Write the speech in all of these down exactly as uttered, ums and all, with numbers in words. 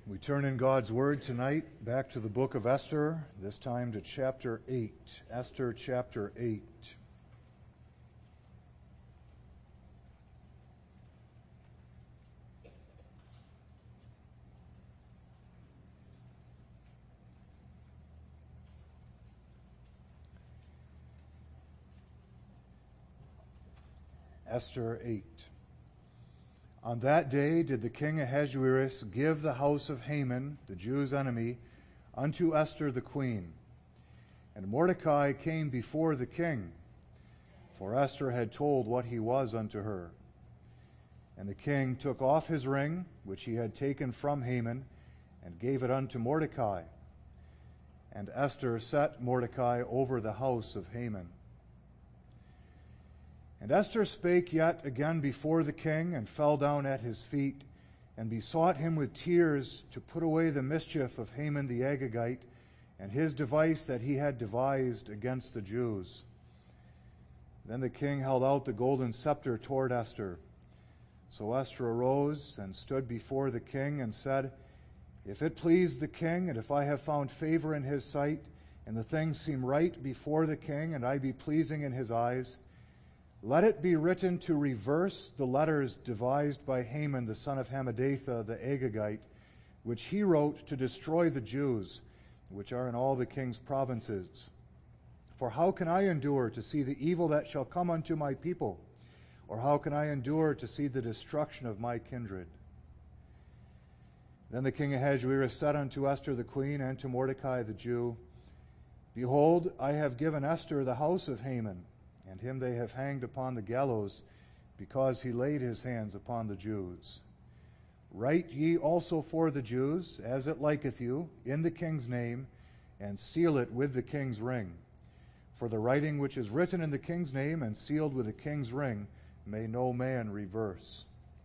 We turn in God's Word tonight back to the book of Esther, this time to chapter eight. Esther chapter eight. Esther eight. On that day did the king Ahasuerus give the house of Haman, the Jews' enemy, unto Esther the queen. And Mordecai came before the king, for Esther had told what he was unto her. And the king took off his ring, which he had taken from Haman, and gave it unto Mordecai. And Esther set Mordecai over the house of Haman. And Esther spake yet again before the king, and fell down at his feet, and besought him with tears to put away the mischief of Haman the Agagite, and his device that he had devised against the Jews. Then the king held out the golden scepter toward Esther. So Esther arose and stood before the king, and said, If it please the king, and if I have found favor in his sight, and the things seem right before the king, and I be pleasing in his eyes, let it be written to reverse the letters devised by Haman the son of Hammedatha the Agagite, which he wrote to destroy the Jews, which are in all the king's provinces. For how can I endure to see the evil that shall come unto my people? Or how can I endure to see the destruction of my kindred? Then the king Ahasuerus said unto Esther the queen and to Mordecai the Jew, Behold, I have given Esther the house of Haman, and him they have hanged upon the gallows, because he laid his hands upon the Jews. Write ye also for the Jews, as it liketh you, in the king's name, and seal it with the king's ring. For the writing which is written in the king's name, and sealed with the king's ring, may no man reverse.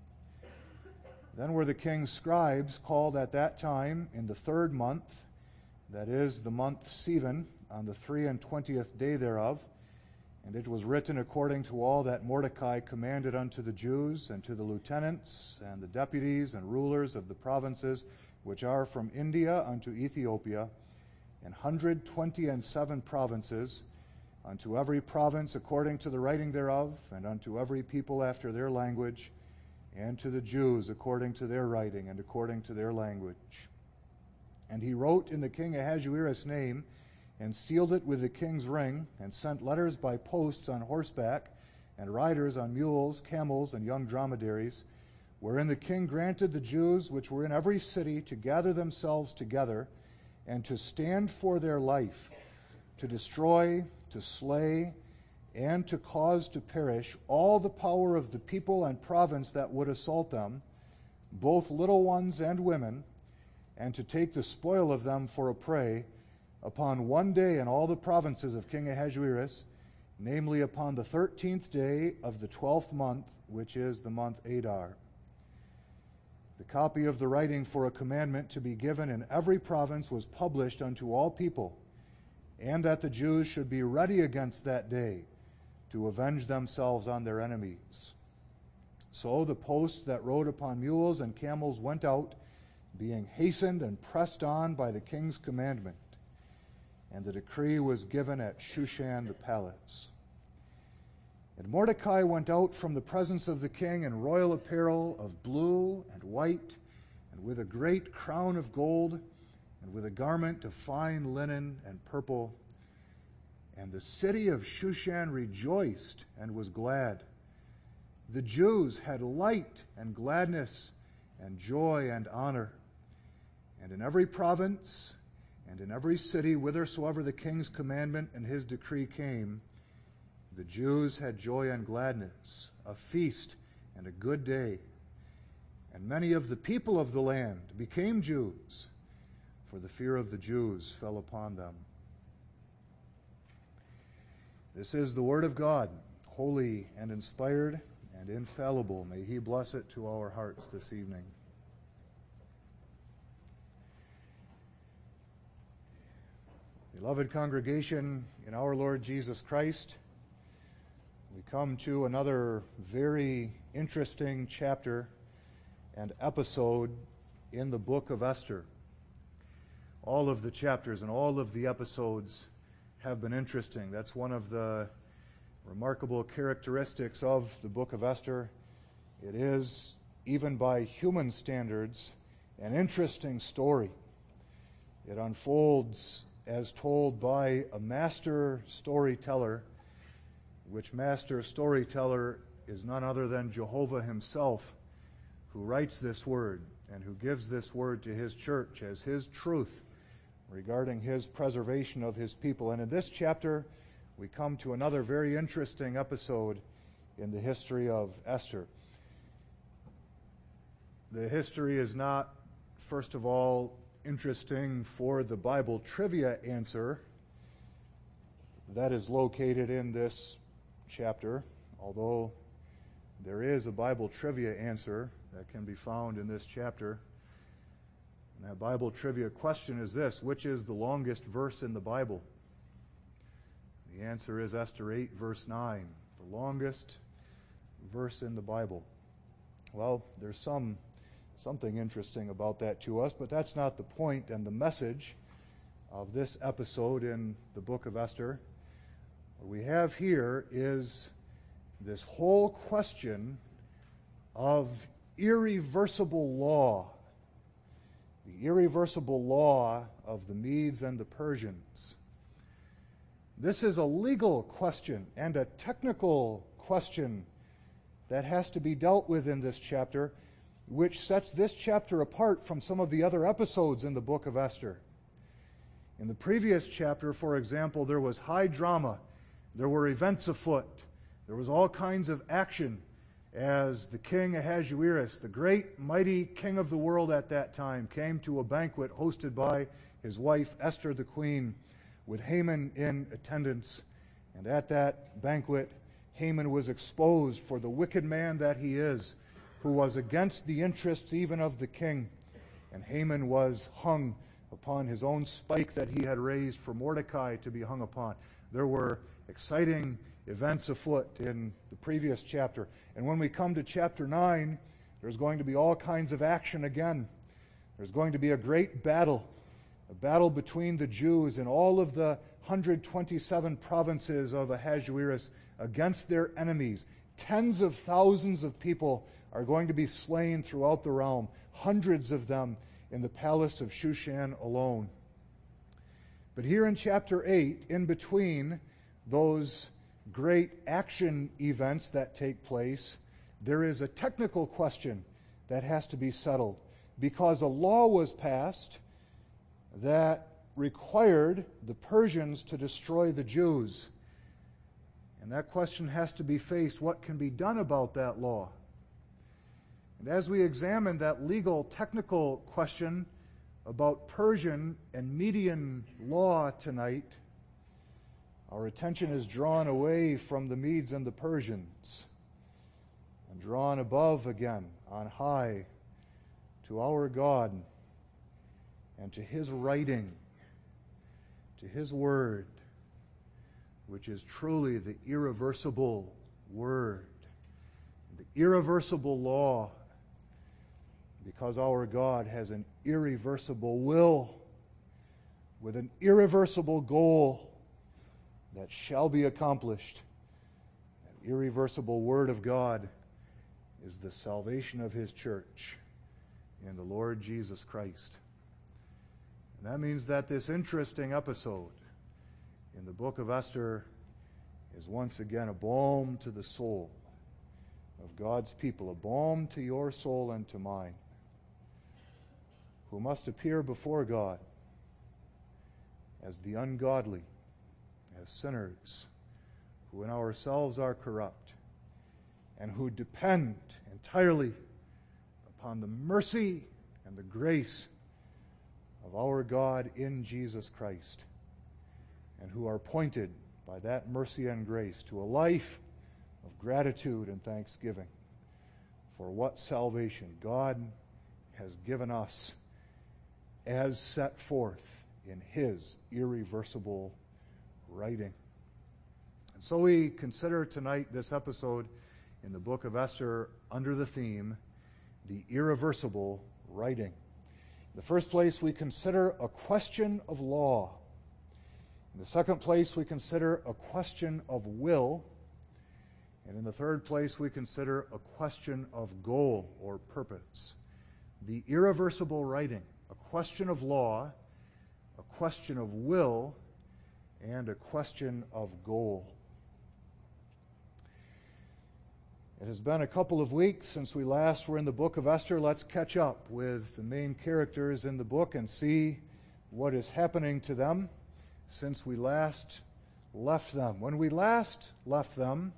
Then were the king's scribes called at that time in the third month, that is, the month Sivan, on the three and twentieth day thereof, and it was written according to all that Mordecai commanded unto the Jews, and to the lieutenants, and the deputies, and rulers of the provinces, which are from India unto Ethiopia, an hundred twenty and seven provinces, unto every province according to the writing thereof, and unto every people after their language, and to the Jews according to their writing, and according to their language. And he wrote in the king Ahasuerus' name, and sealed it with the king's ring, and sent letters by posts on horseback, and riders on mules, camels, and young dromedaries, wherein the king granted the Jews which were in every city to gather themselves together, and to stand for their life, to destroy, to slay, and to cause to perish all the power of the people and province that would assault them, both little ones and women, and to take the spoil of them for a prey, upon one day in all the provinces of King Ahasuerus, namely upon the thirteenth day of the twelfth month, which is the month Adar. The copy of the writing for a commandment to be given in every province was published unto all people, and that the Jews should be ready against that day to avenge themselves on their enemies. So the posts that rode upon mules and camels went out, being hastened and pressed on by the king's commandment. And the decree was given at Shushan the palace. And Mordecai went out from the presence of the king in royal apparel of blue and white, and with a great crown of gold, and with a garment of fine linen and purple. And the city of Shushan rejoiced and was glad. The Jews had light and gladness and joy and honor. And in every province and in every city whithersoever the king's commandment and his decree came, the Jews had joy and gladness, a feast and a good day. And many of the people of the land became Jews, for the fear of the Jews fell upon them. This is the word of God, holy and inspired and infallible. May he bless it to our hearts this evening. Beloved congregation in our Lord Jesus Christ, we come to another very interesting chapter and episode in the book of Esther. All of the chapters and all of the episodes have been interesting. That's one of the remarkable characteristics of the book of Esther. It is, even by human standards, an interesting story. It unfolds as told by a master storyteller, which master storyteller is none other than Jehovah himself, who writes this word and who gives this word to his church as his truth regarding his preservation of his people. And in this chapter, we come to another very interesting episode in the history of Esther. The history is not, first of all, interesting for the Bible trivia answer that is located in this chapter, although there is a Bible trivia answer that can be found in this chapter. And that Bible trivia question is this: which is the longest verse in the Bible? The answer is Esther eight, verse nine, the longest verse in the Bible. Well, there's some something interesting about that to us, but that's not the point and the message of this episode in the book of Esther. What we have here is this whole question of irreversible law, the irreversible law of the Medes and the Persians. This is a legal question and a technical question that has to be dealt with in this chapter, which sets this chapter apart from some of the other episodes in the book of Esther. In the previous chapter, for example, there was high drama. There were events afoot. There was all kinds of action as the king Ahasuerus, the great, mighty king of the world at that time, came to a banquet hosted by his wife Esther the queen, with Haman in attendance. And at that banquet, Haman was exposed for the wicked man that he is, who was against the interests even of the king. And Haman was hung upon his own spike that he had raised for Mordecai to be hung upon. There were exciting events afoot in the previous chapter. And when we come to chapter nine, there's going to be all kinds of action again. There's going to be a great battle, a battle between the Jews and all of the one hundred twenty-seven provinces of Ahasuerus against their enemies. Tens of thousands of people are going to be slain throughout the realm, hundreds of them in the palace of Shushan alone. But here in chapter eight, in between those great action events that take place, there is a technical question that has to be settled, because a law was passed that required the Persians to destroy the Jews. And that question has to be faced: what can be done about that law? And as we examine that legal, technical question about Persian and Median law tonight, our attention is drawn away from the Medes and the Persians and drawn above again, on high, to our God and to His writing, to His Word, which is truly the irreversible Word, the irreversible law, because our God has an irreversible will with an irreversible goal that shall be accomplished. That irreversible Word of God is the salvation of His church in the Lord Jesus Christ. And that means that this interesting episode in the book of Esther is once again a balm to the soul of God's people, a balm to your soul and to mine, who must appear before God as the ungodly, as sinners, who in ourselves are corrupt, and who depend entirely upon the mercy and the grace of our God in Jesus Christ, and who are pointed by that mercy and grace to a life of gratitude and thanksgiving for what salvation God has given us as set forth in His irreversible writing. And so we consider tonight this episode in the book of Esther under the theme, the irreversible writing. In the first place, we consider a question of law. In the second place, we consider a question of will. And in the third place, we consider a question of goal or purpose. The irreversible writing, a question of law, a question of will, and a question of goal. It has been a couple of weeks since we last were in the book of Esther. Let's catch up with the main characters in the book and see what is happening to them since we last left them. When we last left them,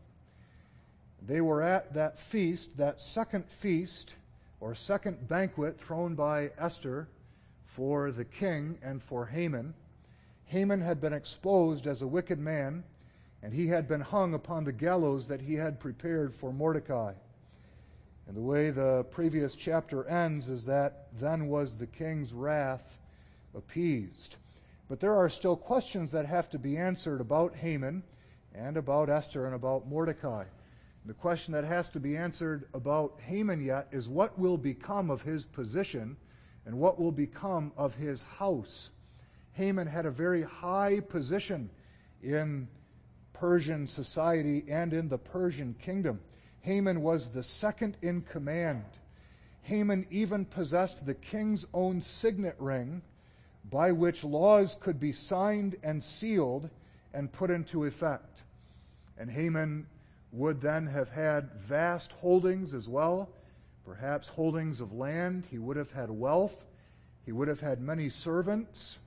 they were at that feast, that second feast, or second banquet thrown by Esther for the king and for Haman. Haman had been exposed as a wicked man, and he had been hung upon the gallows that he had prepared for Mordecai. And the way the previous chapter ends is that then was the king's wrath appeased. But there are still questions that have to be answered about Haman and about Esther and about Mordecai. The question that has to be answered about Haman yet is what will become of his position and what will become of his house. Haman had a very high position in Persian society and in the Persian kingdom. Haman was the second in command. Haman even possessed the king's own signet ring by which laws could be signed and sealed and put into effect. And Haman would then have had vast holdings as well, perhaps holdings of land. He would have had wealth. He would have had many servants.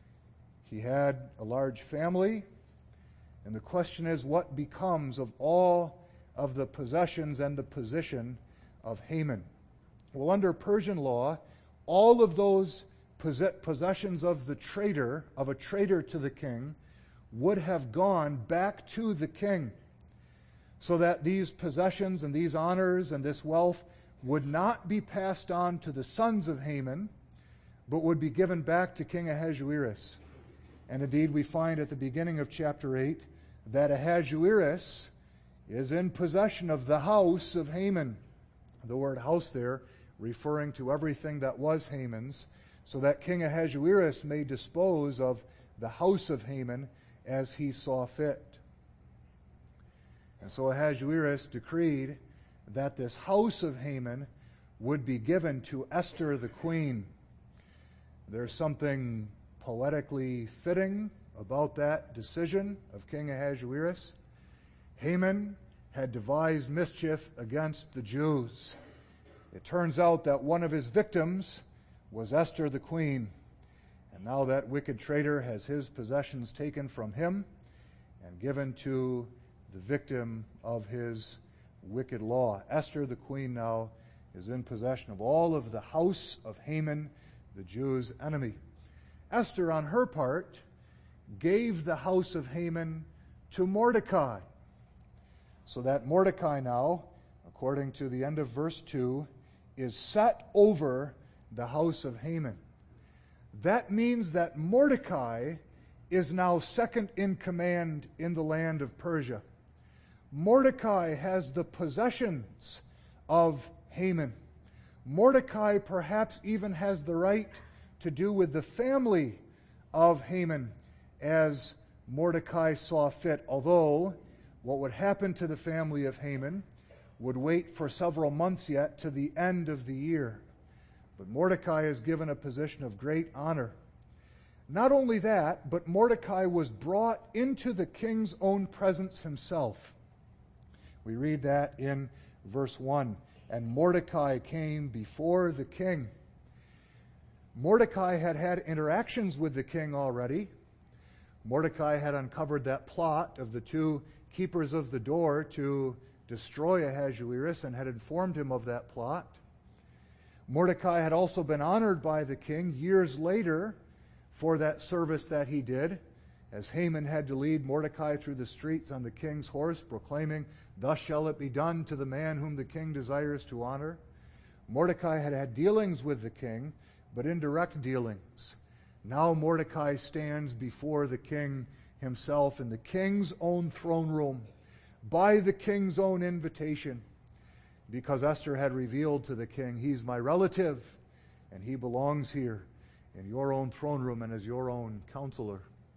He had a large family. And the question is, what becomes of all of the possessions and the position of Haman? Well, under Persian law, all of those possessions of the traitor, of a traitor to the king, would have gone back to the king, so that these possessions and these honors and this wealth would not be passed on to the sons of Haman, but would be given back to King Ahasuerus. And indeed, we find at the beginning of chapter eight that Ahasuerus is in possession of the house of Haman. The word house there referring to everything that was Haman's, so that King Ahasuerus may dispose of the house of Haman as he saw fit. And so Ahasuerus decreed that this house of Haman would be given to Esther the queen. There's something poetically fitting about that decision of King Ahasuerus. Haman had devised mischief against the Jews. It turns out that one of his victims was Esther the queen. And now that wicked traitor has his possessions taken from him and given to the victim of his wicked law. Esther the queen now is in possession of all of the house of Haman, the Jews' enemy. Esther, on her part, gave the house of Haman to Mordecai, so that Mordecai now, according to the end of verse two, is set over the house of Haman. That means that Mordecai is now second in command in the land of Persia. Mordecai has the possessions of Haman. Mordecai perhaps even has the right to do with the family of Haman as Mordecai saw fit, although what would happen to the family of Haman would wait for several months yet to the end of the year. But Mordecai is given a position of great honor. Not only that, but Mordecai was brought into the king's own presence himself. We read that in verse one. And Mordecai came before the king. Mordecai had had interactions with the king already. Mordecai had uncovered that plot of the two keepers of the door to destroy Ahasuerus and had informed him of that plot. Mordecai had also been honored by the king years later for that service that he did, as Haman had to lead Mordecai through the streets on the king's horse, proclaiming, "Thus shall it be done to the man whom the king desires to honor." Mordecai had had dealings with the king, but indirect dealings. Now Mordecai stands before the king himself in the king's own throne room, by the king's own invitation, because Esther had revealed to the king, "He's my relative, and he belongs here in your own throne room and as your own counselor.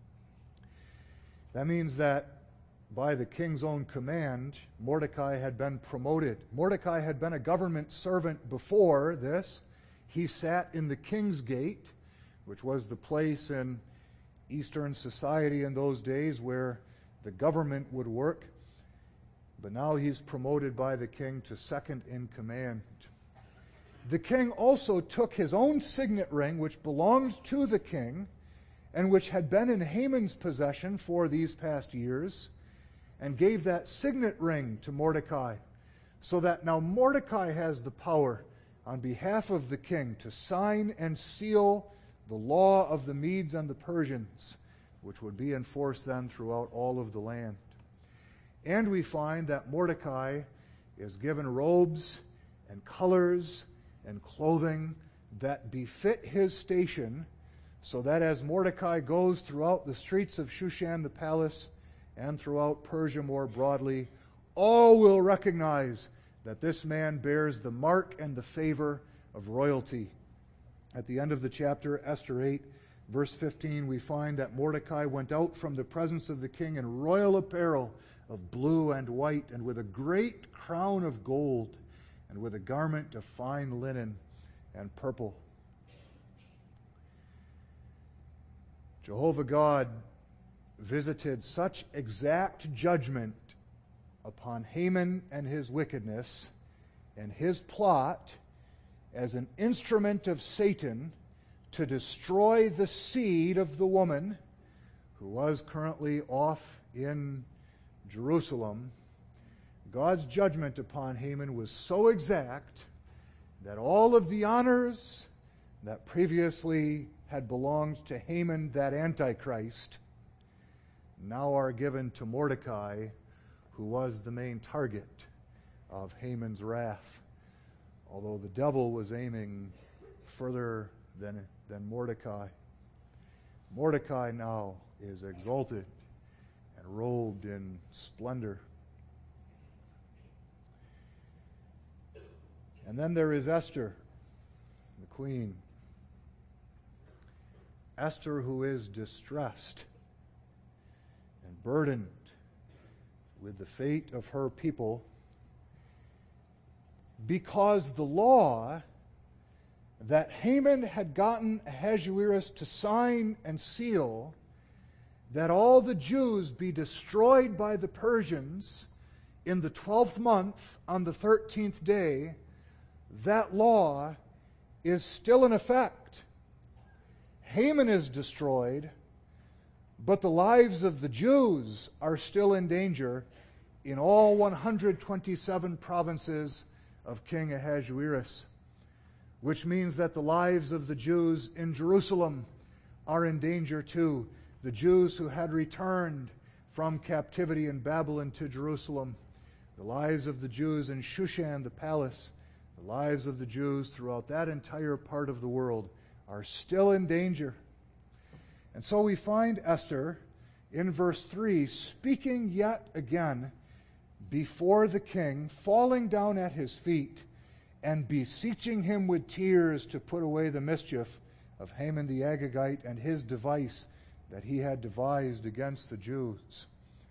That means that by the king's own command, Mordecai had been promoted. Mordecai had been a government servant before this. He sat in the king's gate, which was the place in Eastern society in those days where the government would work. But now he's promoted by the king to second in command. The king also took his own signet ring, which belonged to the king, and which had been in Haman's possession for these past years, and gave that signet ring to Mordecai, so that now Mordecai has the power on behalf of the king to sign and seal the law of the Medes and the Persians, which would be enforced then throughout all of the land. And we find that Mordecai is given robes and colors and clothing that befit his station, so that as Mordecai goes throughout the streets of Shushan the palace and throughout Persia more broadly, all will recognize that this man bears the mark and the favor of royalty. At the end of the chapter, Esther eight, verse fifteen, we find that Mordecai went out from the presence of the king in royal apparel of blue and white, and with a great crown of gold, and with a garment of fine linen and purple. Jehovah God visited such exact judgment upon Haman and his wickedness and his plot as an instrument of Satan to destroy the seed of the woman who was currently off in Jerusalem. God's judgment upon Haman was so exact that all of the honors that previously had belonged to Haman, that Antichrist, now are given to Mordecai, who was the main target of Haman's wrath, although the devil was aiming further than, than Mordecai. Mordecai now is exalted and robed in splendor. And then there is Esther, the queen. Esther, who is distressed and burdened with the fate of her people, because the law that Haman had gotten Ahasuerus to sign and seal, that all the Jews be destroyed by the Persians in the twelfth month on the thirteenth day, that law is still in effect. Haman is destroyed, but the lives of the Jews are still in danger in all one hundred twenty-seven provinces of King Ahasuerus, which means that the lives of the Jews in Jerusalem are in danger too. The Jews who had returned from captivity in Babylon to Jerusalem, the lives of the Jews in Shushan the palace, the lives of the Jews throughout that entire part of the world are still in danger. And so we find Esther in verse three speaking yet again before the king, falling down at his feet and beseeching him with tears to put away the mischief of Haman the Agagite and his device that he had devised against the Jews.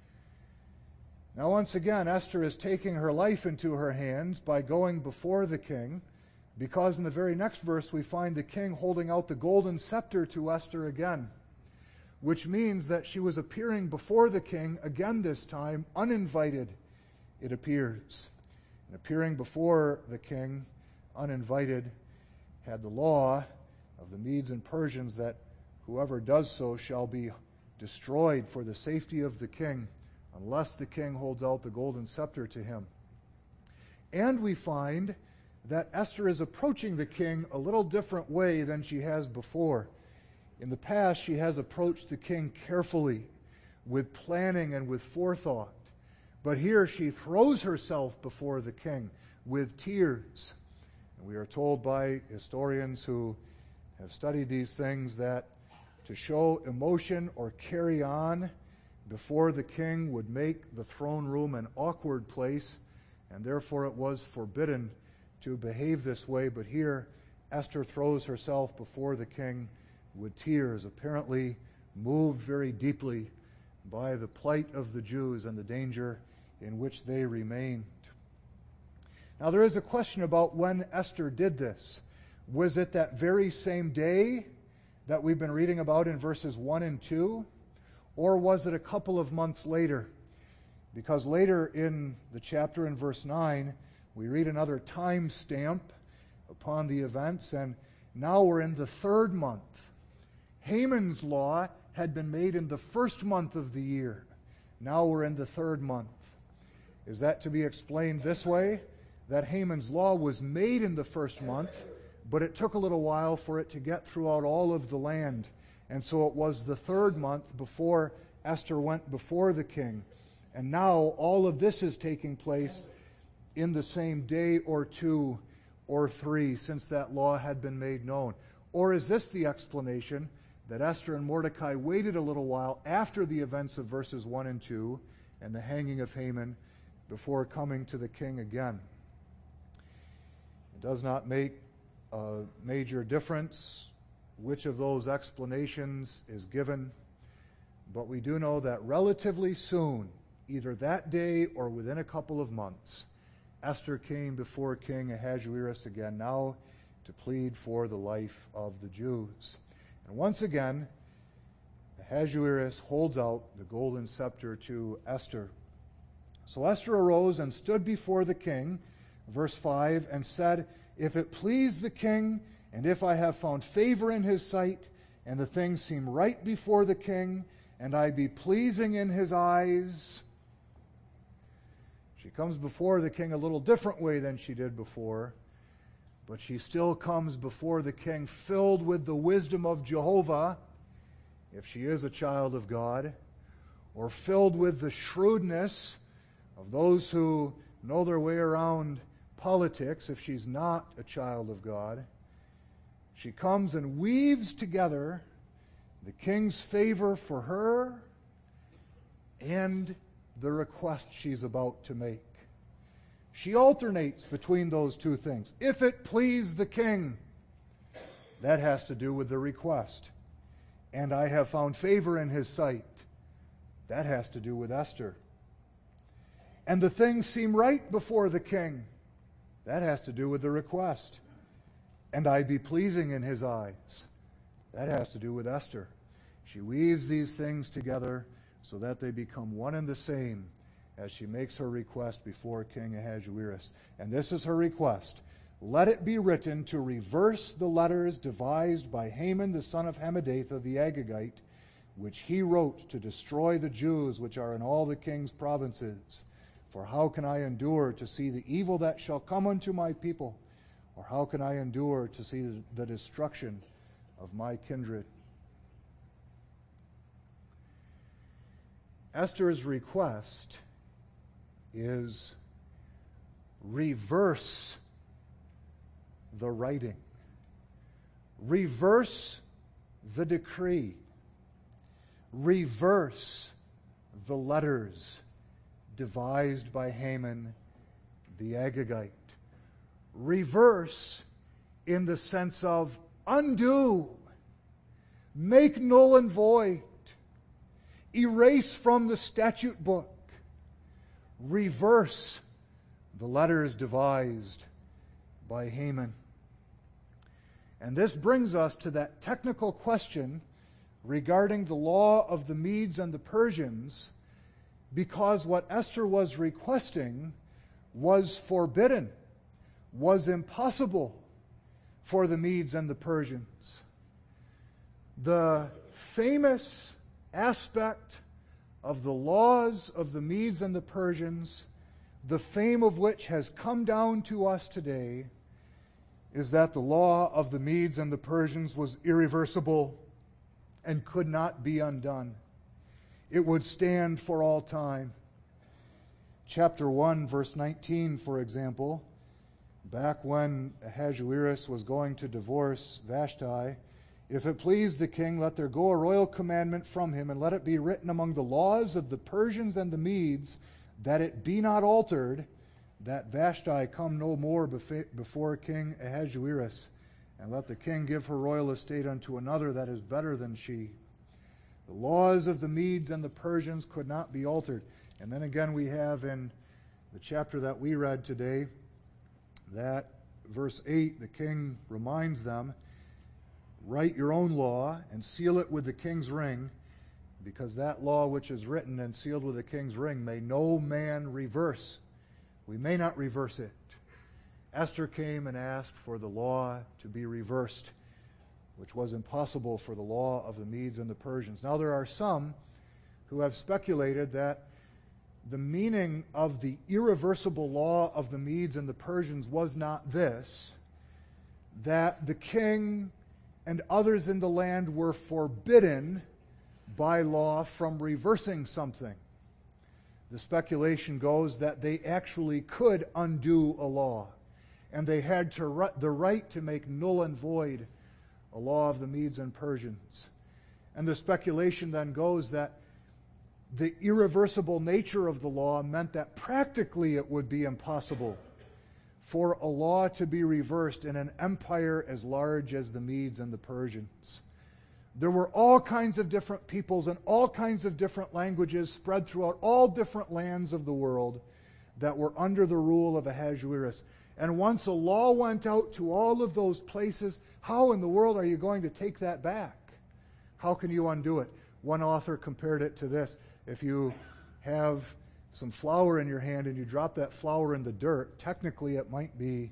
Now once again, Esther is taking her life into her hands by going before the king, because in the very next verse we find the king holding out the golden scepter to Esther again, which means that she was appearing before the king again this time, uninvited, it appears. And appearing before the king, uninvited, had the law of the Medes and Persians that whoever does so shall be destroyed for the safety of the king, unless the king holds out the golden scepter to him. And we find that Esther is approaching the king a little different way than she has before. In the past, she has approached the king carefully, with planning and with forethought. But here she throws herself before the king with tears. And we are told by historians who have studied these things that to show emotion or carry on before the king would make the throne room an awkward place, and therefore it was forbidden to behave this way. But here Esther throws herself before the king with tears, apparently moved very deeply by the plight of the Jews and the danger in which they remained. Now, there is a question about when Esther did this. Was it that very same day that we've been reading about in verses one and two? Or was it a couple of months later? Because later in the chapter, in verse nine, we read another time stamp upon the events, and now we're in the third month. Haman's law had been made in the first month of the year. Now we're in the third month. Is that to be explained this way? That Haman's law was made in the first month, but it took a little while for it to get throughout all of the land. And so it was the third month before Esther went before the king. And now all of this is taking place in the same day or two or three since that law had been made known. Or is this the explanation that Esther and Mordecai waited a little while after the events of verses one and two and the hanging of Haman before coming to the king again? It does not make a major difference which of those explanations is given, but we do know that relatively soon, either that day or within a couple of months, Esther came before King Ahasuerus again, now to plead for the life of the Jews. And once again, Ahasuerus holds out the golden scepter to Esther. So Esther arose and stood before the king, verse five, and said, "If it please the king, and if I have found favor in his sight, and the things seem right before the king, and I be pleasing in his eyes." She comes before the king a little different way than she did before, but she still comes before the king filled with the wisdom of Jehovah, if she is a child of God, or filled with the shrewdness of those who know their way around politics, if she's not a child of God. She comes and weaves together the king's favor for her and the request she's about to make. She alternates between those two things. If it please the king, that has to do with the request. And I have found favor in his sight. That has to do with Esther. And the things seem right before the king. That has to do with the request. And I be pleasing in his eyes. That has to do with Esther. She weaves these things together so that they become one and the same as she makes her request before King Ahasuerus. And this is her request. Let it be written to reverse the letters devised by Haman the son of Hammedatha the Agagite, which he wrote to destroy the Jews which are in all the king's provinces. For how can I endure to see the evil that shall come unto my people? Or how can I endure to see the destruction of my kindred? Esther's request is reverse the writing. Reverse the decree. Reverse the letters devised by Haman the Agagite. Reverse in the sense of undo, make null and void, erase from the statute book, reverse the letters devised by Haman. And this brings us to that technical question regarding the law of the Medes and the Persians, because what Esther was requesting was forbidden, was impossible for the Medes and the Persians. The famous aspect of the laws of the Medes and the Persians, the fame of which has come down to us today, is that the law of the Medes and the Persians was irreversible and could not be undone. It would stand for all time. Chapter one, verse nineteen, for example, back when Ahasuerus was going to divorce Vashti, if it please the king, let there go a royal commandment from him, and let it be written among the laws of the Persians and the Medes, that it be not altered, that Vashti come no more before King Ahasuerus, and let the king give her royal estate unto another that is better than she. The laws of the Medes and the Persians could not be altered. And then again we have in the chapter that we read today, that verse eight, the king reminds them, write your own law and seal it with the king's ring, because that law which is written and sealed with the king's ring may no man reverse. We may not reverse it. Esther came and asked for the law to be reversed, which was impossible for the law of the Medes and the Persians. Now there are some who have speculated that the meaning of the irreversible law of the Medes and the Persians was not this, that the king and others in the land were forbidden by law from reversing something. The speculation goes that they actually could undo a law, and they had to the right to make null and void a law of the Medes and Persians. And the speculation then goes that the irreversible nature of the law meant that practically it would be impossible for a law to be reversed in an empire as large as the Medes and the Persians. There were all kinds of different peoples and all kinds of different languages spread throughout all different lands of the world that were under the rule of Ahasuerus. And once a law went out to all of those places, how in the world are you going to take that back? How can you undo it? One author compared it to this. If you have some flour in your hand and you drop that flour in the dirt, technically it might be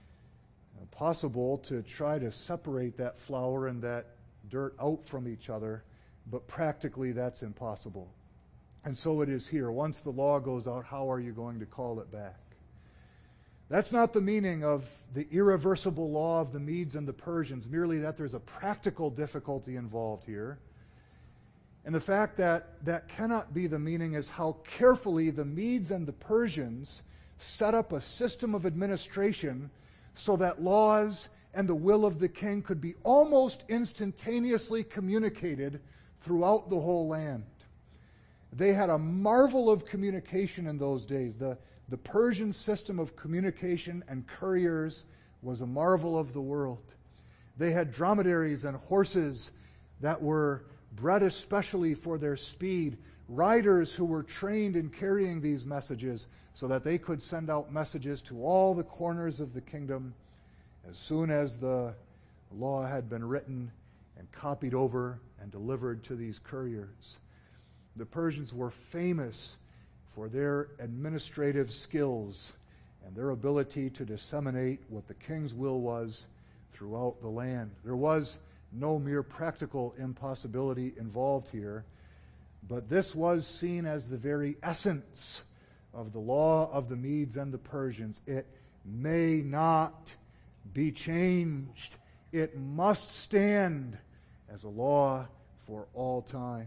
possible to try to separate that flour and that dirt out from each other, but practically that's impossible. And so it is here. Once the law goes out, how are you going to call it back? That's not the meaning of the irreversible law of the Medes and the Persians, merely that there's a practical difficulty involved here. And the fact that that cannot be the meaning is how carefully the Medes and the Persians set up a system of administration so that laws and the will of the king could be almost instantaneously communicated throughout the whole land. They had a marvel of communication in those days. The, the Persian system of communication and couriers was a marvel of the world. They had dromedaries and horses that were bred especially for their speed, riders who were trained in carrying these messages so that they could send out messages to all the corners of the kingdom as soon as the law had been written and copied over and delivered to these couriers. The Persians were famous for their administrative skills and their ability to disseminate what the king's will was throughout the land. There was no mere practical impossibility involved here, but this was seen as the very essence of the law of the Medes and the Persians. It may not be changed. It must stand as a law for all time.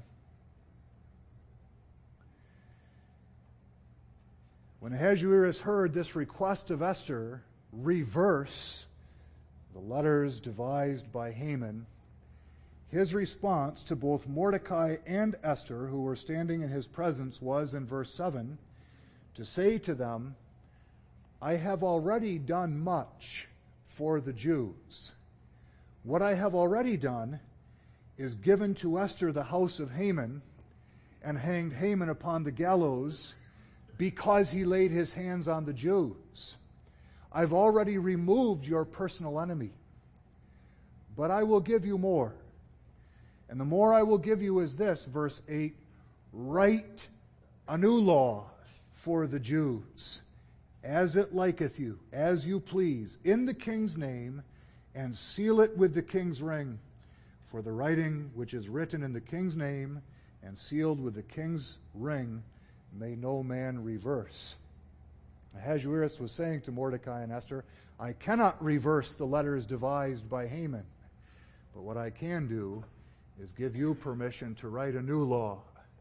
When Ahasuerus heard this request of Esther reverse the letters devised by Haman, his response to both Mordecai and Esther, who were standing in his presence, was, in verse seven, to say to them, I have already done much for the Jews. What I have already done is given to Esther the house of Haman and hanged Haman upon the gallows because he laid his hands on the Jews. I've already removed your personal enemy, but I will give you more. And the more I will give you is this, verse eight, write a new law for the Jews, as it liketh you, as you please, in the king's name, and seal it with the king's ring. For the writing which is written in the king's name and sealed with the king's ring may no man reverse. Ahasuerus was saying to Mordecai and Esther, I cannot reverse the letters devised by Haman, but what I can do is give you permission to write a new law.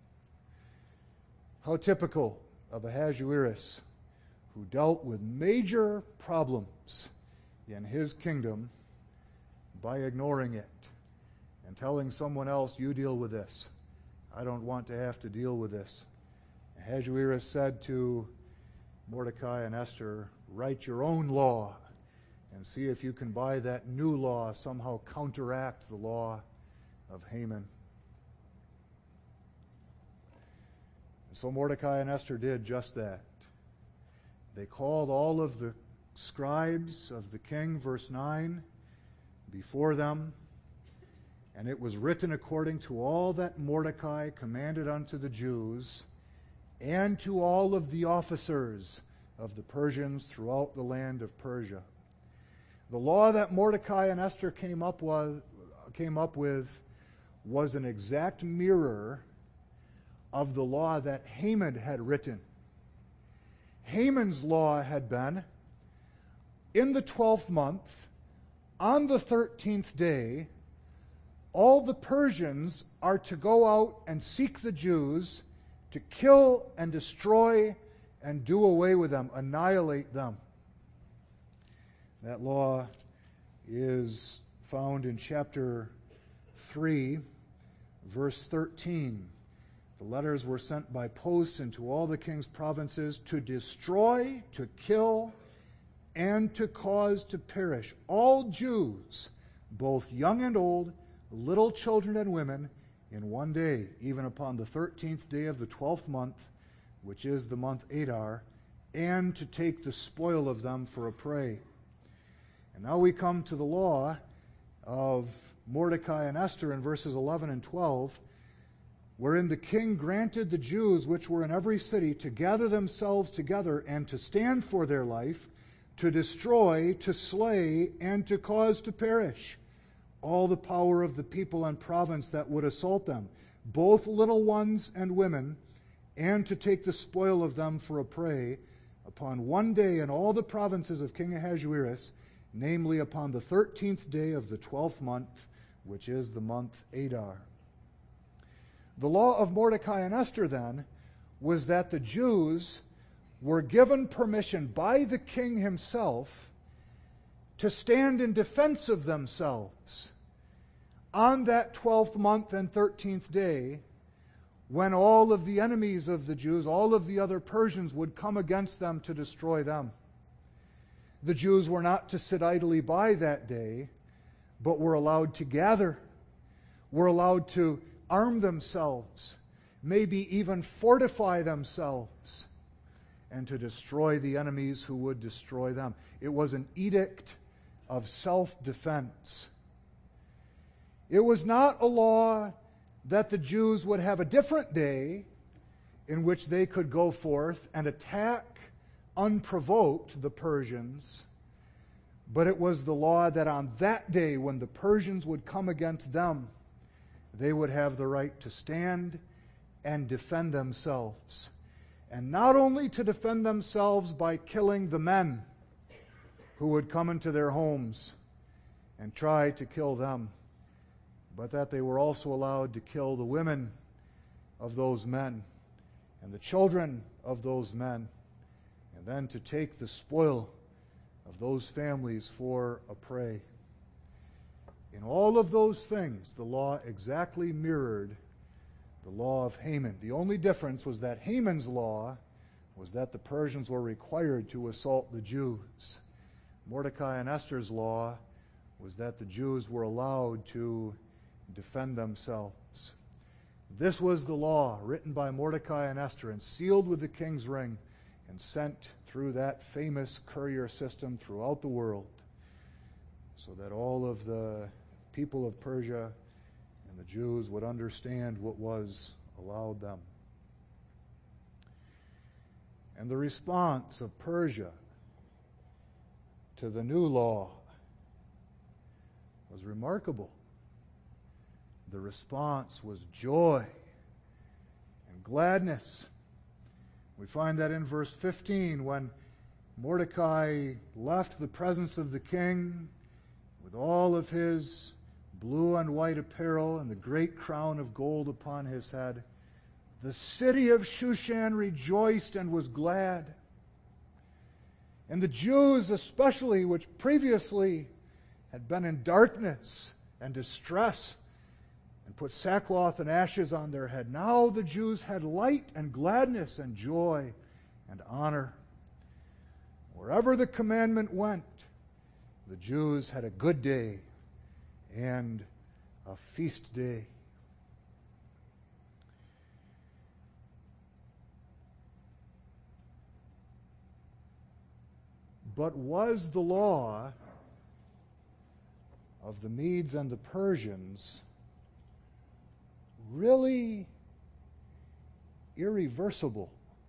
How typical of Ahasuerus, who dealt with major problems in his kingdom by ignoring it and telling someone else, you deal with this. I don't want to have to deal with this. Ahasuerus said to Mordecai and Esther, write your own law and see if you can, by that new law, somehow counteract the law of Haman. And so Mordecai and Esther did just that. They called all of the scribes of the king, verse nine, before them, and it was written according to all that Mordecai commanded unto the Jews, and to all of the officers of the Persians throughout the land of Persia. The law that Mordecai and Esther came up with, came up with was an exact mirror of the law that Haman had written. Haman's law had been, in the twelfth month, on the thirteenth day, all the Persians are to go out and seek the Jews to kill and destroy and do away with them, annihilate them. That law is found in chapter three, verse thirteen. The letters were sent by post into all the king's provinces to destroy, to kill, and to cause to perish all Jews, both young and old, little children and women, in one day, even upon the thirteenth day of the twelfth month, which is the month Adar, and to take the spoil of them for a prey. And now we come to the law of Mordecai and Esther in verses eleven and twelve, wherein the king granted the Jews which were in every city to gather themselves together and to stand for their life, to destroy, to slay, and to cause to perish all the power of the people and province that would assault them, both little ones and women, and to take the spoil of them for a prey, upon one day in all the provinces of King Ahasuerus, namely upon the thirteenth day of the twelfth month, which is the month Adar. The law of Mordecai and Esther, then, was that the Jews were given permission by the king himself to stand in defense of themselves on that twelfth month and thirteenth day, when all of the enemies of the Jews, all of the other Persians, would come against them to destroy them. The Jews were not to sit idly by that day, but were allowed to gather, were allowed to arm themselves, maybe even fortify themselves, and to destroy the enemies who would destroy them. It was an edict of self-defense. It was not a law that the Jews would have a different day in which they could go forth and attack unprovoked the Persians, but it was the law that on that day when the Persians would come against them, they would have the right to stand and defend themselves. And not only to defend themselves by killing the men who would come into their homes and try to kill them, but that they were also allowed to kill the women of those men and the children of those men, and then to take the spoil of those families for a prey. In all of those things, the law exactly mirrored the law of Haman. The only difference was that Haman's law was that the Persians were required to assault the Jews. Mordecai and Esther's law was that the Jews were allowed to defend themselves. This was the law written by Mordecai and Esther and sealed with the king's ring and sent through that famous courier system throughout the world, so that all of the people of Persia and the Jews would understand what was allowed them. And the response of Persia to the new law was remarkable. The response was joy and gladness. We find that in verse fifteen, when Mordecai left the presence of the king with all of his blue and white apparel and the great crown of gold upon his head, the city of Shushan rejoiced and was glad. And the Jews especially, which previously had been in darkness and distress and put sackcloth and ashes on their head, now the Jews had light and gladness and joy and honor. Wherever the commandment went, the Jews had a good day and a feast day. But was the law of the Medes and the Persians really irreversible?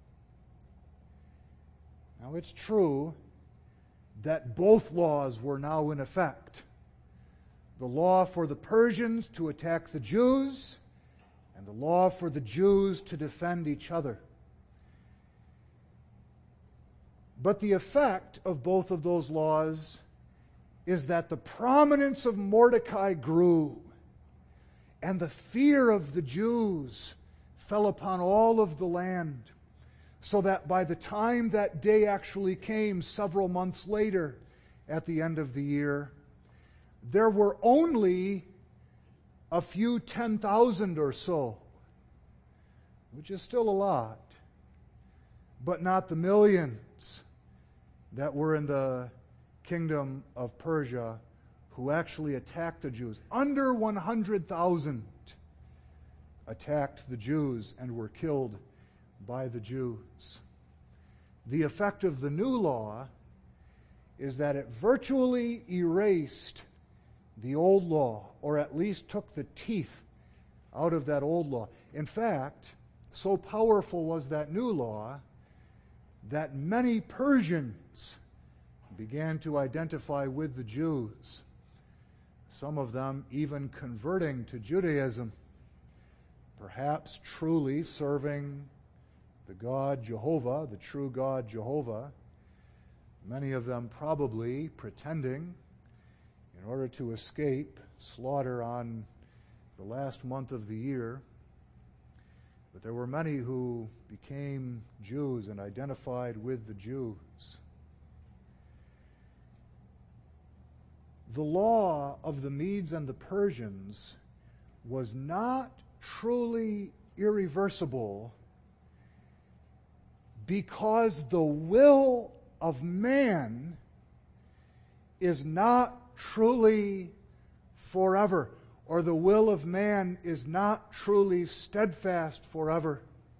Now, it's true that both laws were now in effect. The law for the Persians to attack the Jews, and the law for the Jews to defend each other. But the effect of both of those laws is that the prominence of Mordecai grew, and the fear of the Jews fell upon all of the land, so that by the time that day actually came, several months later, at the end of the year, there were only a few ten thousand or so, which is still a lot, but not the millions that were in the kingdom of Persia who actually attacked the Jews. Under one hundred thousand attacked the Jews and were killed by the Jews. The effect of the new law is that it virtually erased the old law, or at least took the teeth out of that old law. In fact, so powerful was that new law that many Persians began to identify with the Jews, some of them even converting to Judaism, perhaps truly serving the God Jehovah, the true God Jehovah, many of them probably pretending in order to escape slaughter on the last month of the year. But there were many who became Jews and identified with the Jews. The law of the Medes and the Persians was not truly irreversible because the will of man is not truly forever, or the will of man is not truly steadfast forever.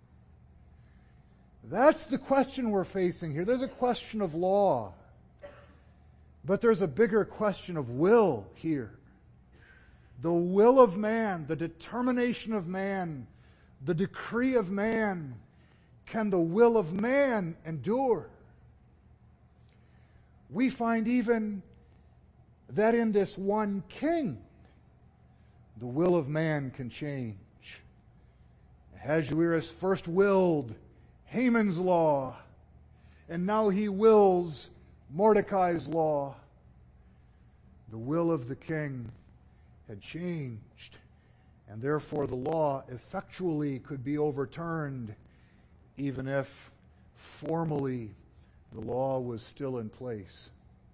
That's the question we're facing here. There's a question of law, but there's a bigger question of will here. The will of man, the determination of man, the decree of man. Can the will of man endure? We find even that in this one king, the will of man can change. Ahasuerus first willed Haman's law, and now he wills Mordecai's law. The will of the king had changed, and therefore the law effectually could be overturned, even if formally the law was still in place.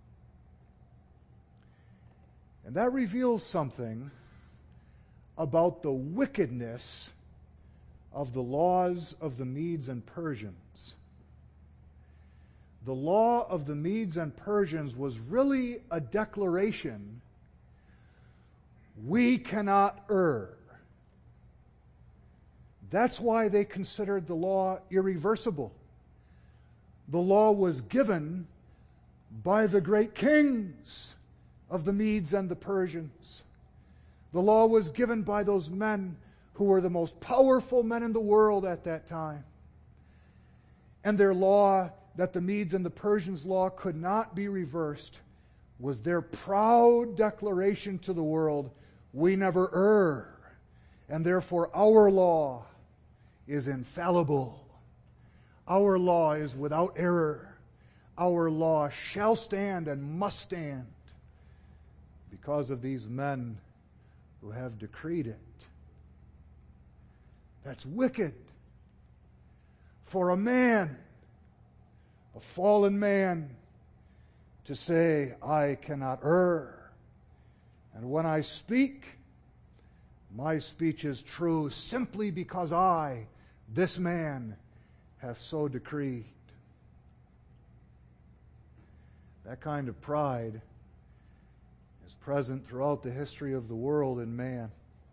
And that reveals something about the wickedness of the laws of the Medes and Persians. The law of the Medes and Persians was really a declaration: we cannot err. That's why they considered the law irreversible. The law was given by the great kings of the Medes and the Persians. The law was given by those men who were the most powerful men in the world at that time. And their law, that the Medes and the Persians' law could not be reversed, was their proud declaration to the world: we never err, and therefore our law is infallible. Our law is without error. Our law shall stand and must stand because of these men who have decreed it. That's wicked. For a man, a fallen man, to say, I cannot err. And when I speak, my speech is true simply because I, this man, have so decreed. That kind of pride is present throughout the history of the world and man.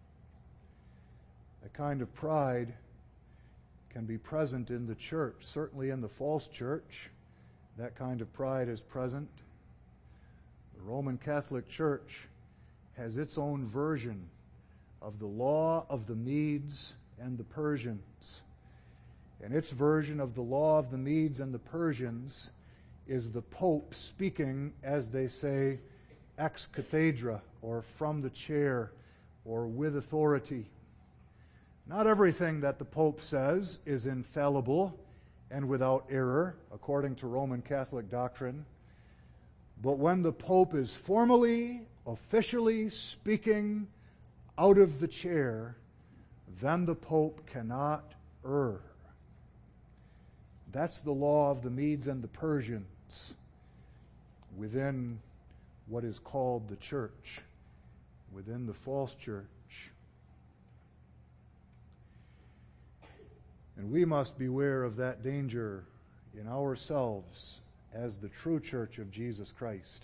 That kind of pride can be present in the church, certainly in the false church. That kind of pride is present. The Roman Catholic Church has its own version of the law of the Medes and the Persians. And its version of the law of the Medes and the Persians is the Pope speaking, as they say, ex cathedra, or from the chair, or with authority. Not everything that the Pope says is infallible and without error, according to Roman Catholic doctrine. But when the Pope is formally, officially speaking out of the chair, then the Pope cannot err. That's the law of the Medes and the Persians within what is called the church, within the false church. And we must beware of that danger in ourselves as the true church of Jesus Christ.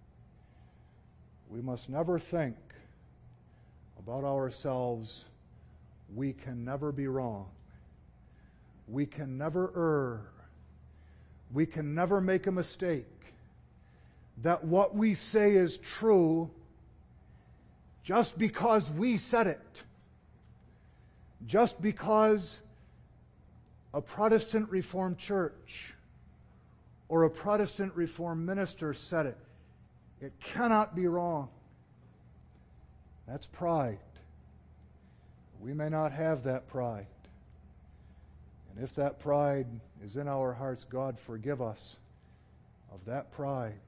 We must never think about ourselves, we can never be wrong. We can never err. We can never make a mistake. That what we say is true just because we said it. Just because a Protestant Reformed church or a Protestant Reformed minister said it. It cannot be wrong. That's pride. We may not have that pride. And if that pride is in our hearts, God forgive us of that pride.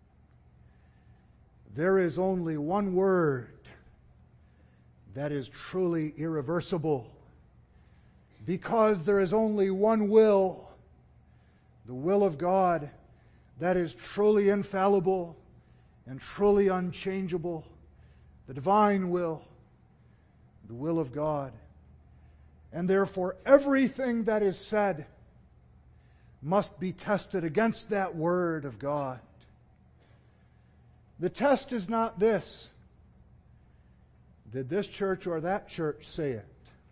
There is only one word that is truly irreversible, because there is only one will, the will of God, that is truly infallible and truly unchangeable, the divine will, the will of God. And therefore, everything that is said must be tested against that word of God. The test is not this: did this church or that church say it?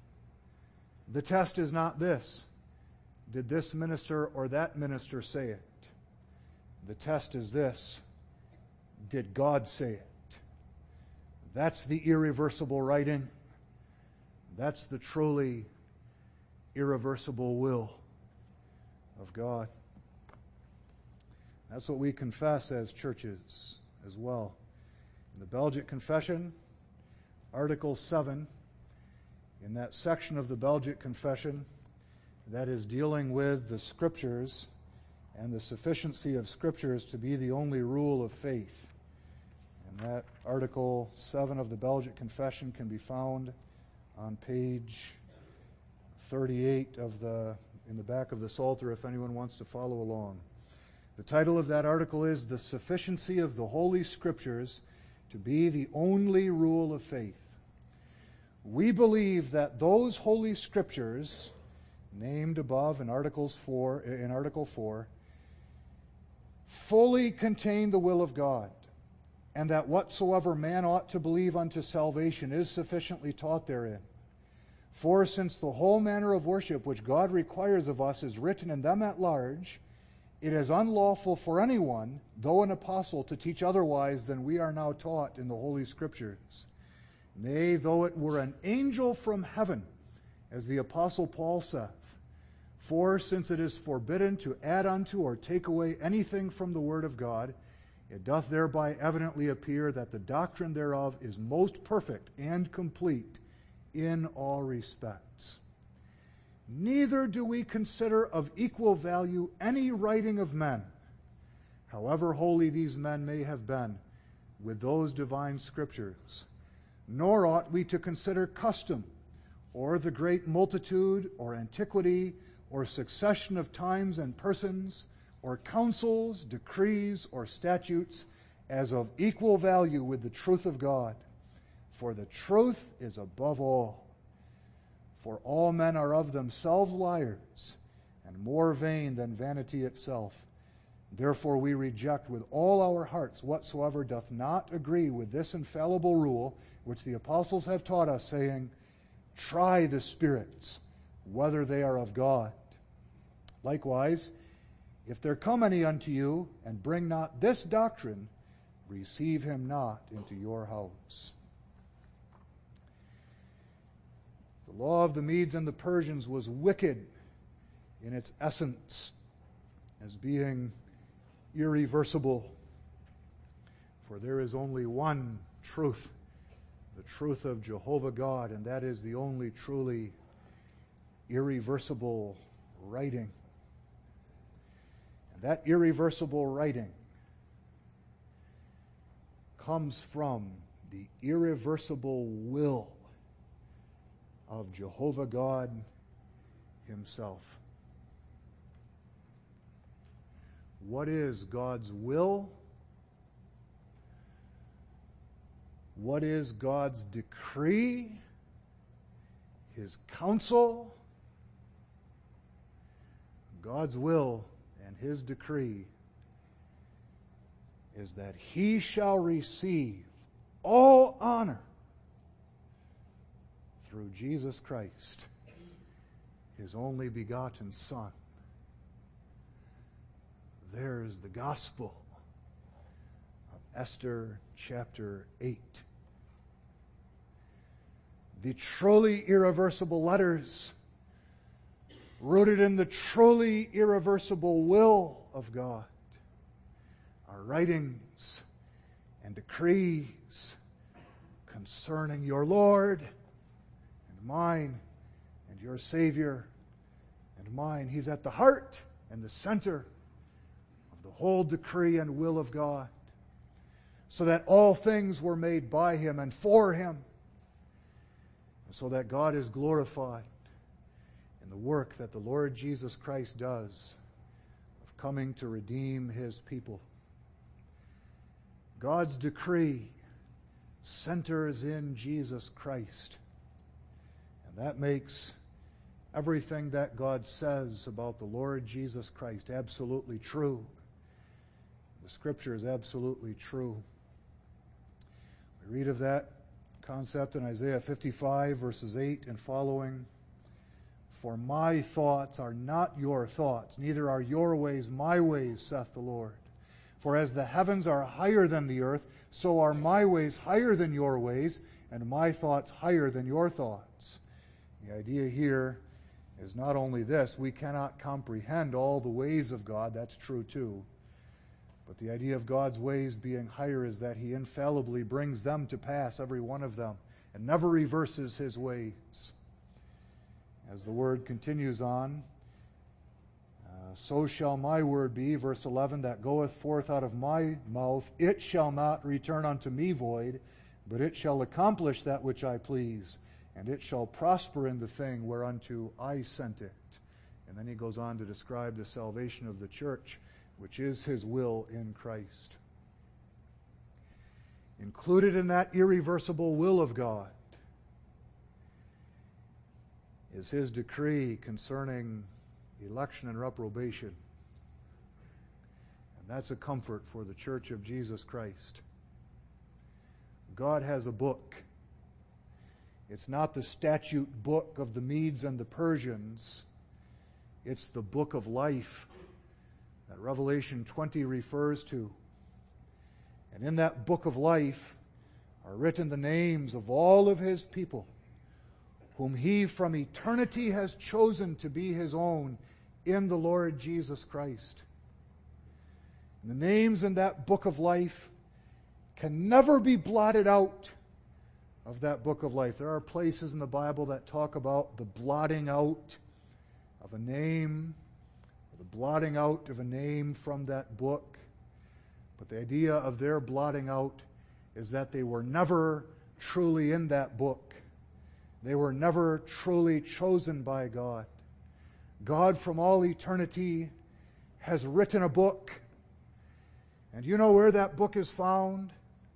The test is not this: did this minister or that minister say it? The test is this: did God say it? That's the irreversible writing. That's the truly irreversible will of God. That's what we confess as churches as well. In the Belgic Confession, Article seven, in that section of the Belgic Confession that is dealing with the Scriptures and the sufficiency of Scriptures to be the only rule of faith. And that Article seven of the Belgic Confession can be found on page thirty-eight of the in the back of the Psalter if anyone wants to follow along. The title of that article is "The Sufficiency of the Holy Scriptures to be the Only Rule of Faith." We believe that those Holy Scriptures, named above in Articles four, in Article four, fully contain the will of God, and that whatsoever man ought to believe unto salvation is sufficiently taught therein. For since the whole manner of worship which God requires of us is written in them at large, it is unlawful for anyone, though an apostle, to teach otherwise than we are now taught in the Holy Scriptures. Nay, though it were an angel from heaven, as the Apostle Paul saith, for since it is forbidden to add unto or take away anything from the Word of God, it doth thereby evidently appear that the doctrine thereof is most perfect and complete in all respects. Neither do we consider of equal value any writing of men, however holy these men may have been, with those divine Scriptures. Nor ought we to consider custom, or the great multitude, or antiquity, or succession of times and persons, or counsels, decrees, or statutes, as of equal value with the truth of God. For the truth is above all. For all men are of themselves liars, and more vain than vanity itself. Therefore we reject with all our hearts whatsoever doth not agree with this infallible rule, which the apostles have taught us, saying, try the spirits, whether they are of God. Likewise, if there come any unto you, and bring not this doctrine, receive him not into your house. The law of the Medes and the Persians was wicked in its essence, as being irreversible. For there is only one truth, the truth of Jehovah God, and that is the only truly irreversible writing. And that irreversible writing comes from the irreversible will of Jehovah God himself. What is God's will? What is God's decree? His counsel? God's will and his decree is that he shall receive all honor through Jesus Christ, his only begotten Son. There is the gospel of Esther chapter eight. The truly irreversible letters rooted in the truly irreversible will of God are writings and decrees concerning your Lord and mine and your Savior and mine. He's at the heart and the center the whole decree and will of God, so that all things were made by him and for him, and so that God is glorified in the work that the Lord Jesus Christ does of coming to redeem his people. God's decree centers in Jesus Christ, and that makes everything that God says about the Lord Jesus Christ absolutely true. The Scripture is absolutely true. We read of that concept in Isaiah fifty-five, verses eight and following. For my thoughts are not your thoughts, neither are your ways my ways, saith the Lord. For as the heavens are higher than the earth, so are my ways higher than your ways, and my thoughts higher than your thoughts. The idea here is not only this, we cannot comprehend all the ways of God, that's true too. But the idea of God's ways being higher is that he infallibly brings them to pass, every one of them, and never reverses his ways. As the word continues on, uh, so shall my word be, verse eleven, that goeth forth out of my mouth. It shall not return unto me void, but it shall accomplish that which I please, and it shall prosper in the thing whereunto I sent it. And then he goes on to describe the salvation of the church, which is his will in Christ. Included in that irreversible will of God is his decree concerning election and reprobation. And that's a comfort for the church of Jesus Christ. God has a book. It's not the statute book of the Medes and the Persians. It's the book of life that Revelation twenty refers to. And in that book of life are written the names of all of his people, whom he from eternity has chosen to be his own in the Lord Jesus Christ. And the names in that book of life can never be blotted out of that book of life. There are places in the Bible that talk about the blotting out of a name, the blotting out of a name from that book. But the idea of their blotting out is that they were never truly in that book. They were never truly chosen by God. God from all eternity has written a book. And you know where that book is found?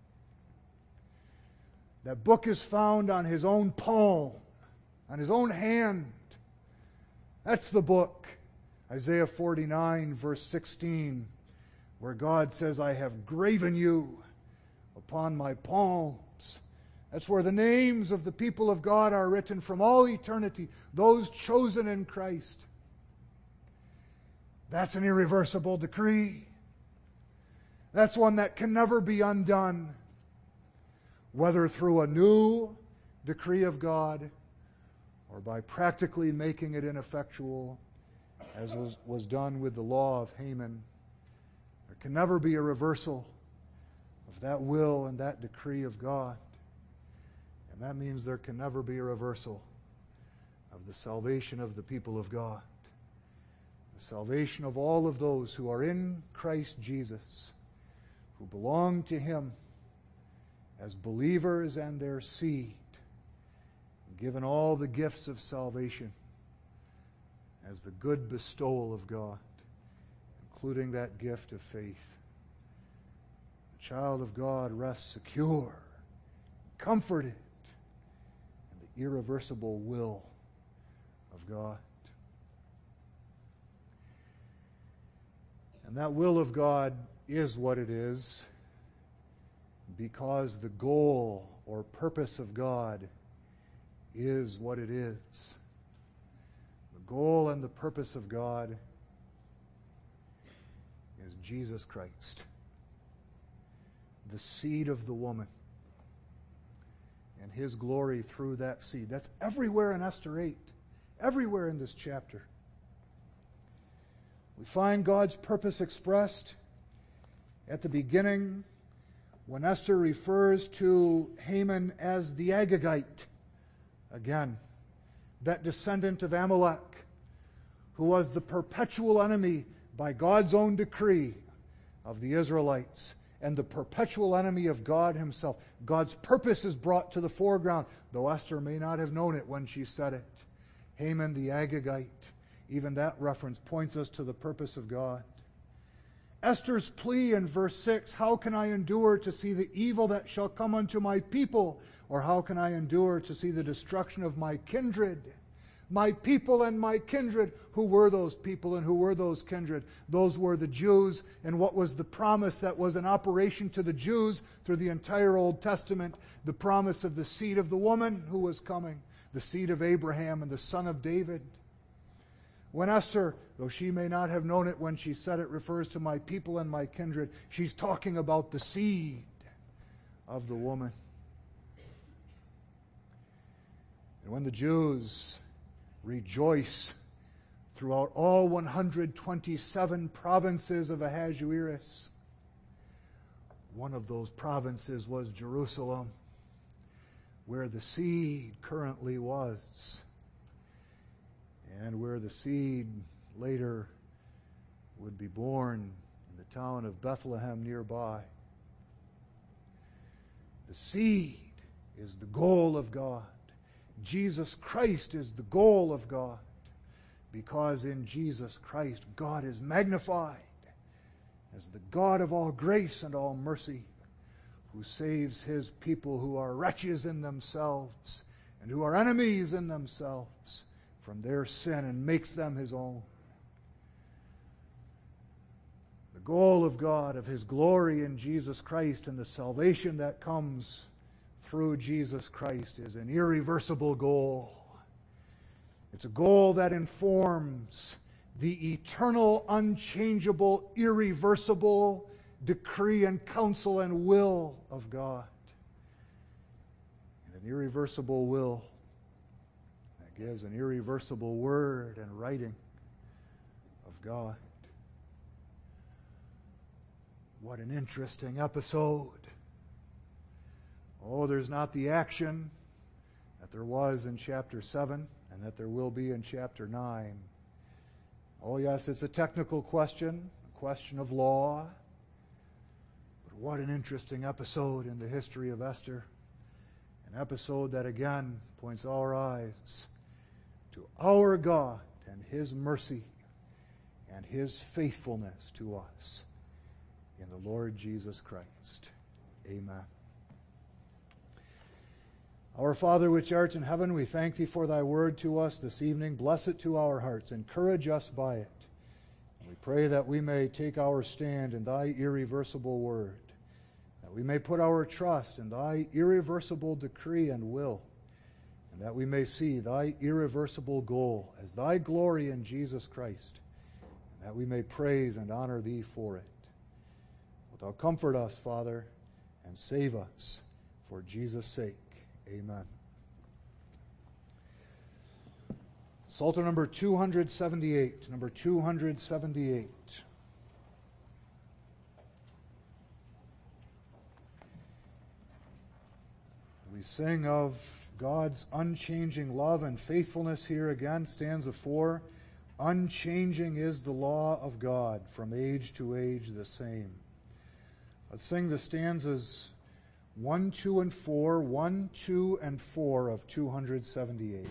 That book is found on his own palm, on his own hand. That's the book. Isaiah forty-nine, verse sixteen. where God says, I have graven you upon my palms. That's where the names of the people of God are written from all eternity, those chosen in Christ. That's an irreversible decree. That's one that can never be undone, whether through a new decree of God or by practically making it ineffectual, as was, was done with the law of Haman. There can never be a reversal of that will and that decree of God. And that means there can never be a reversal of the salvation of the people of God. The salvation of all of those who are in Christ Jesus, who belong to Him as believers and their seed, given all the gifts of salvation as the good bestowal of God, including that gift of faith. The child of God rests secure, comforted in the irreversible will of God. And that will of God is what it is because the goal or purpose of God is what it is. The goal and the purpose of God is Jesus Christ, the seed of the woman, and His glory through that seed. That's everywhere in Esther eight, everywhere in this chapter. We find God's purpose expressed at the beginning when Esther refers to Haman as the Agagite. Again, that descendant of Amalek, who was the perpetual enemy by God's own decree of the Israelites, and the perpetual enemy of God Himself. God's purpose is brought to the foreground, though Esther may not have known it when she said it. Haman the Agagite, even that reference points us to the purpose of God. Esther's plea in verse six, how can I endure to see the evil that shall come unto my people? Or how can I endure to see the destruction of my kindred? My people and my kindred. Who were those people and who were those kindred? Those were the Jews. And what was the promise that was in operation to the Jews through the entire Old Testament? The promise of the seed of the woman who was coming, the seed of Abraham and the son of David. When Esther, though she may not have known it when she said it, refers to my people and my kindred, she's talking about the seed of the woman. And when the Jews rejoice throughout all one hundred twenty-seven provinces of Ahasuerus, one of those provinces was Jerusalem, where the seed currently was, and where the seed later would be born in the town of Bethlehem nearby. The seed is the goal of God. Jesus Christ is the goal of God, because in Jesus Christ God is magnified as the God of all grace and all mercy, who saves His people who are wretches in themselves and who are enemies in themselves from their sin and makes them His own. The goal of God, of His glory in Jesus Christ and the salvation that comes through Jesus Christ, is an irreversible goal. It's a goal that informs the eternal, unchangeable, irreversible decree and counsel and will of God. And an irreversible will that gives an irreversible word and writing of God. What an interesting episode. Oh, there's not the action that there was in chapter seven and that there will be in chapter nine. Oh, yes, it's a technical question, a question of law. But what an interesting episode in the history of Esther. An episode that again points our eyes to our God and His mercy and His faithfulness to us in the Lord Jesus Christ. Amen. Our Father which art in heaven, we thank Thee for Thy word to us this evening. Bless it to our hearts. Encourage us by it. We pray that we may take our stand in thy irreversible word, that we may put our trust in thy irreversible decree and will, and that we may see thy irreversible goal as thy glory in Jesus Christ, and that we may praise and honor thee for it. Wilt thou comfort us, Father, and save us for Jesus' sake. Amen. Psalter number two hundred seventy-eight. Number two hundred seventy-eight. We sing of God's unchanging love and faithfulness here again, stanza four. Unchanging is the law of God, from age to age the same. Let's sing the stanzas one, two, and four, one, two, and four of two hundred seventy-eight.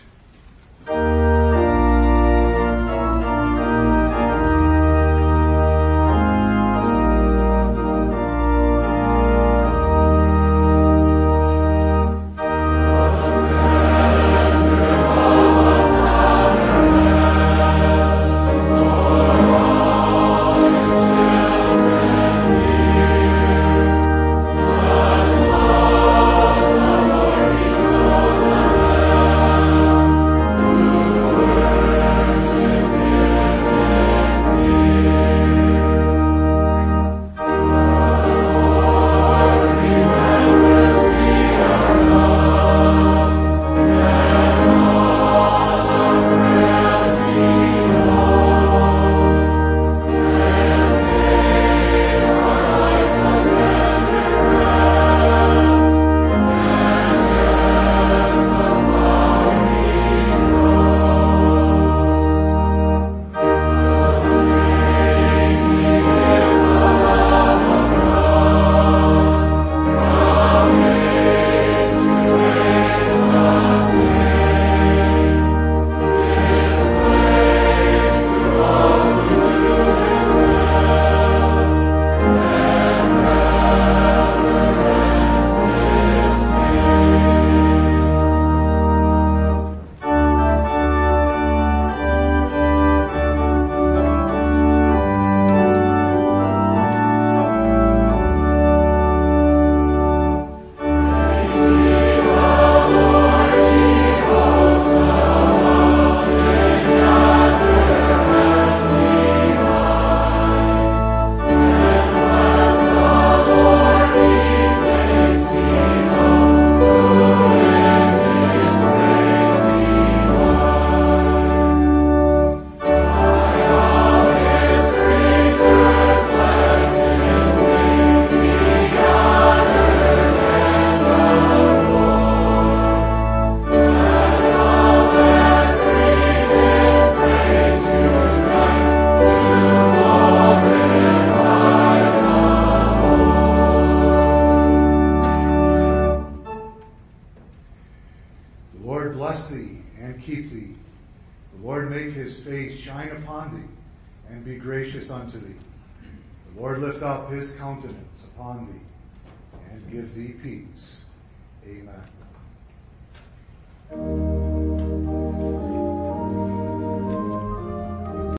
Unto thee. The Lord lift up his countenance upon thee and give thee peace. Amen.